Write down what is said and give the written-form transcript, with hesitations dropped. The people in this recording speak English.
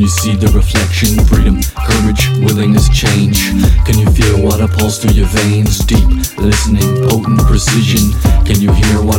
see the reflection? Freedom, courage, willingness, change. Can you feel what pulls through your veins? Deep listening, potent precision. Can you hear what